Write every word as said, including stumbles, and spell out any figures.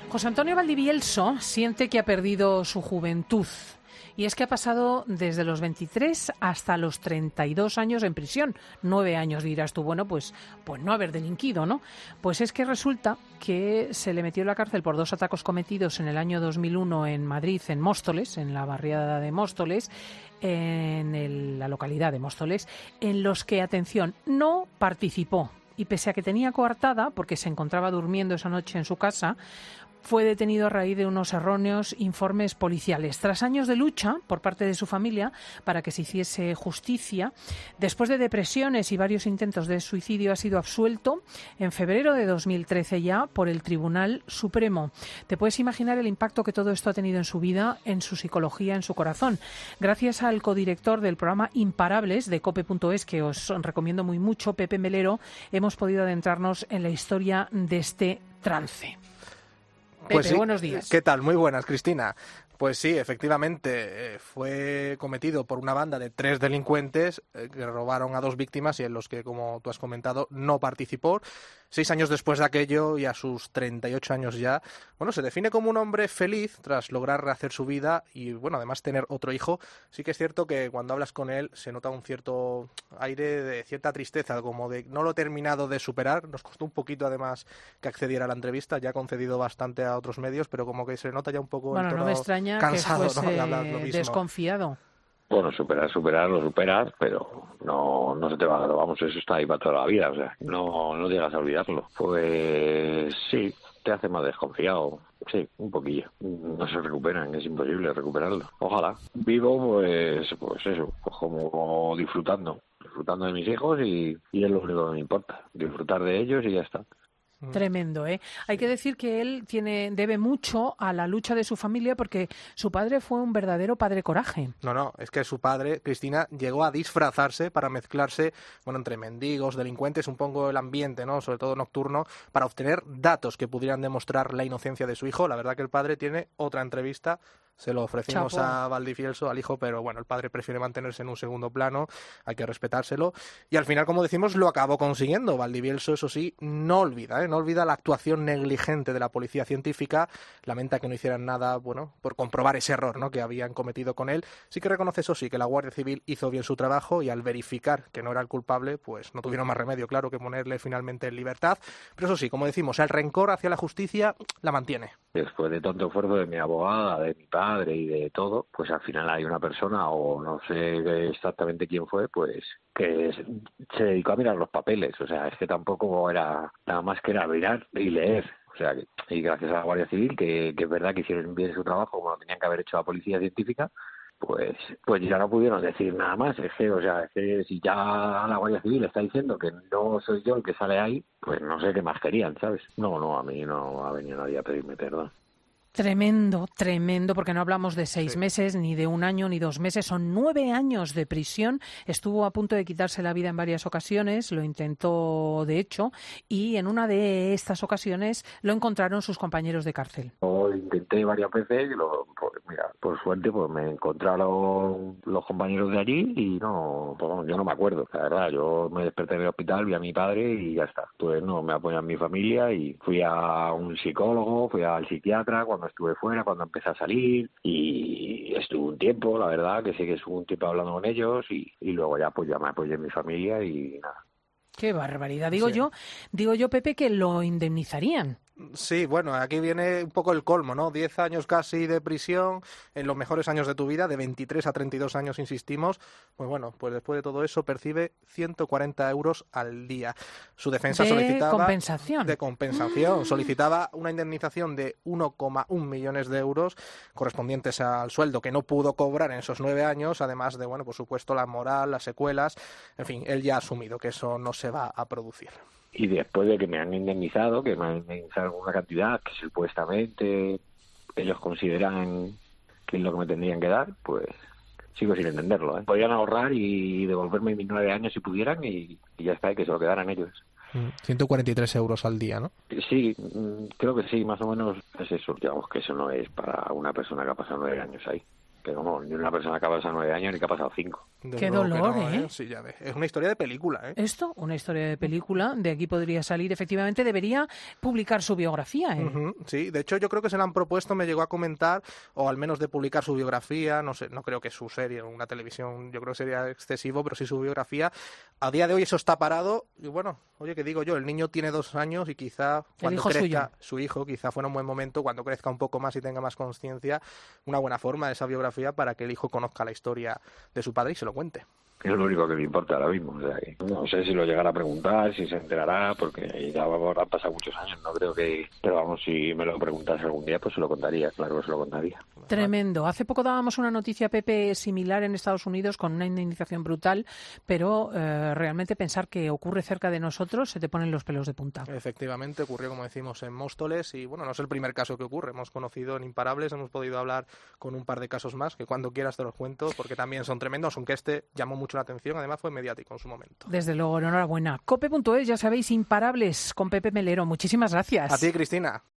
José Antonio Valdivielso siente que ha perdido su juventud. Y es que ha pasado desde los veintitrés hasta los treinta y dos años en prisión. Nueve años, dirás tú, bueno, pues, pues no haber delinquido, ¿no? Pues es que resulta que se le metió en la cárcel por dos atracos cometidos en el año dos mil uno en Madrid, en Móstoles, en la barriada de Móstoles, en el, la localidad de Móstoles, en los que, atención, no participó. Y pese a que tenía coartada, porque se encontraba durmiendo esa noche en su casa, fue detenido a raíz de unos erróneos informes policiales. Tras años de lucha por parte de su familia para que se hiciese justicia, después de depresiones y varios intentos de suicidio, ha sido absuelto en febrero de dos mil trece ya por el Tribunal Supremo. Te puedes imaginar el impacto que todo esto ha tenido en su vida, en su psicología, en su corazón. Gracias al codirector del programa Imparables de cope punto es, que os recomiendo muy mucho, Pepe Melero, hemos podido adentrarnos en la historia de este trance. Pues Pepe, sí. buenos días. ¿Qué tal? Muy buenas, Cristina. Pues sí, efectivamente, eh, fue cometido por una banda de tres delincuentes eh, que robaron a dos víctimas y en los que, como tú has comentado, no participó. Seis años después de aquello y a sus treinta y ocho años ya, bueno, se define como un hombre feliz tras lograr rehacer su vida y, bueno, además tener otro hijo. Sí que es cierto que cuando hablas con él se nota un cierto aire de cierta tristeza, como de no lo he terminado de superar. Nos costó un poquito, además, que accediera a la entrevista. Ya ha concedido bastante a otros medios, pero como que se nota ya un poco bueno, el tono no me extraña cansado, que fuese ¿no?, de hablar lo mismo. desconfiado. Bueno, superar, superar, lo superas, pero no no se te va, vamos, eso está ahí para toda la vida, o sea, no, no llegas a olvidarlo. Pues sí, te hace más desconfiado, sí, un poquillo. No se recuperan, es imposible recuperarlo. Ojalá. Vivo, pues, pues eso, pues como disfrutando, disfrutando de mis hijos y, y es lo único que me importa, disfrutar de ellos y ya está. Tremendo, ¿eh? Hay que decir que él tiene debe mucho a la lucha de su familia porque su padre fue un verdadero padre coraje. No, no, es que su padre, Cristina, llegó a disfrazarse para mezclarse, bueno, entre mendigos, delincuentes, un poco el ambiente, ¿no?, sobre todo nocturno, para obtener datos que pudieran demostrar la inocencia de su hijo. La verdad que el padre tiene otra entrevista. Se lo ofrecimos Chapo. a Valdivielso, al hijo, pero bueno, el padre prefiere mantenerse en un segundo plano, hay que respetárselo. Y al final, como decimos, lo acabó consiguiendo. Valdivielso, eso sí, no olvida, ¿eh? no olvida la actuación negligente de la policía científica, lamenta que no hicieran nada, bueno, por comprobar ese error, ¿no?, que habían cometido con él. Sí que reconoce, eso sí, que la Guardia Civil hizo bien su trabajo y al verificar que no era el culpable, pues no tuvieron más remedio, claro, que ponerle finalmente en libertad. Pero eso sí, como decimos, el rencor hacia la justicia la mantiene. Después de tanto esfuerzo de mi abogada, de mi padre y de todo, pues al final hay una persona, o no sé exactamente quién fue, pues que se dedicó a mirar los papeles. O sea, es que tampoco era nada más que era mirar y leer. O sea, y gracias a la Guardia Civil, que, que es verdad que hicieron bien su trabajo como lo tenían que haber hecho la policía científica, pues pues ya no pudieron decir nada más. Es que, o sea, es que si ya la Guardia Civil está diciendo que no soy yo el que sale ahí, pues no sé qué más querían, ¿sabes? No, no, a mí no ha venido nadie a pedirme perdón. Tremendo, tremendo, porque no hablamos de seis Sí. meses, ni de un año, ni dos meses, son nueve años de prisión. Estuvo a punto de quitarse la vida en varias ocasiones, lo intentó de hecho, y en una de estas ocasiones lo encontraron sus compañeros de cárcel. Lo intenté varias veces y lo, pues mira, por suerte pues me encontraron los compañeros de allí y no, pues bueno, yo no me acuerdo, la verdad, yo me desperté en el hospital, vi a mi padre y ya está. Pues no, me apoyan mi familia y fui a un psicólogo, fui al psiquiatra cuando estuve fuera, cuando empecé a salir y estuve un tiempo, la verdad, que sí que estuve un tiempo hablando con ellos y, y luego ya pues ya me apoyé en mi familia y nada. Qué barbaridad. Digo Sí. yo, digo yo, Pepe, que lo indemnizarían. Sí, bueno, aquí viene un poco el colmo, ¿no? Diez años casi de prisión, en los mejores años de tu vida, de veintitrés a treinta y dos años, insistimos. Pues bueno, pues después de todo eso percibe ciento cuarenta euros al día. Su defensa De solicitaba... compensación. De compensación. Solicitaba una indemnización de uno coma uno millones de euros correspondientes al sueldo que no pudo cobrar en esos nueve años, además de, bueno, por supuesto, la moral, las secuelas. En fin, él ya ha asumido que eso no se va a producir. Y después de que me han indemnizado, que me han indemnizado una cantidad que supuestamente ellos consideran que es lo que me tendrían que dar, pues sigo sin entenderlo, ¿eh? Podrían ahorrar y devolverme mis nueve años si pudieran y, y ya está, y que se lo quedaran ellos. ciento cuarenta y tres euros al día, ¿no? Sí, creo que sí, más o menos es eso. Digamos que eso no es para una persona que ha pasado nueve años ahí. pero no, ni una persona que ha pasado nueve años ni que ha pasado cinco. Desde Qué dolor, no, ¿eh? Sí, ya ves. Es una historia de película, ¿eh? Esto, una historia de película, de aquí podría salir, efectivamente, debería publicar su biografía, ¿eh? Uh-huh, sí, de hecho yo creo que se la han propuesto, me llegó a comentar, o al menos de publicar su biografía, no sé, no creo que su serie, una televisión, yo creo que sería excesivo, pero sí su biografía. A día de hoy eso está parado, y bueno, oye, ¿qué digo yo? El niño tiene dos años y quizá cuando hijo crezca, suyo. su hijo, quizá fuera un buen momento, cuando crezca un poco más y tenga más conciencia, una buena forma de esa biografía para que el hijo conozca la historia de su padre y se lo cuente. Es lo único que me importa ahora mismo. O sea, que no sé si lo llegará a preguntar, si se enterará, porque ya habrán pasado muchos años, no creo que... Pero vamos, si me lo preguntase algún día, pues se lo contaría, claro que se lo contaría. Tremendo. Hace poco dábamos una noticia, Pepe, similar en Estados Unidos, con una indemnización brutal, pero eh, realmente pensar que ocurre cerca de nosotros se te ponen los pelos de punta. Efectivamente, ocurrió, como decimos, en Móstoles, y bueno, no es el primer caso que ocurre. Hemos conocido en Imparables, hemos podido hablar con un par de casos más, que cuando quieras te los cuento, porque también son tremendos, aunque este llamó mucho la atención, además fue mediático en su momento. Desde luego, enhorabuena. Cope punto es, ya sabéis, Imparables con Pepe Melero. Muchísimas gracias. A ti, Cristina.